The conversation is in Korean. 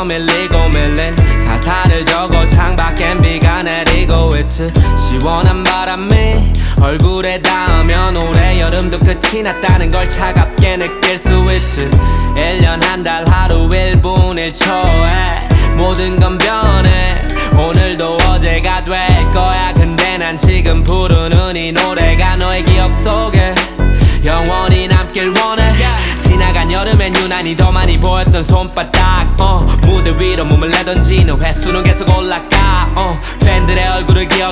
더 밀리고 밀린 가사를 적어 창밖엔 비가 내리고 있지. 시원한 바람이 얼굴에 닿으면 올해 여름도 끝이 났다는 걸 차갑게 느낄 수 있지. 1년 한 달 하루 1분 1초에 모든 건 변해. 오늘도 어제가 될 거야. 근데 난 지금 부르는 이 노래가 너의 기억 속에 영원히 남길 원해. 지나간 여름엔 유난히 더 많이 보였던 손바닥. 무대 위로 몸을 내던지는 횟수는 계속 올라가. 팬들의 얼굴을 기억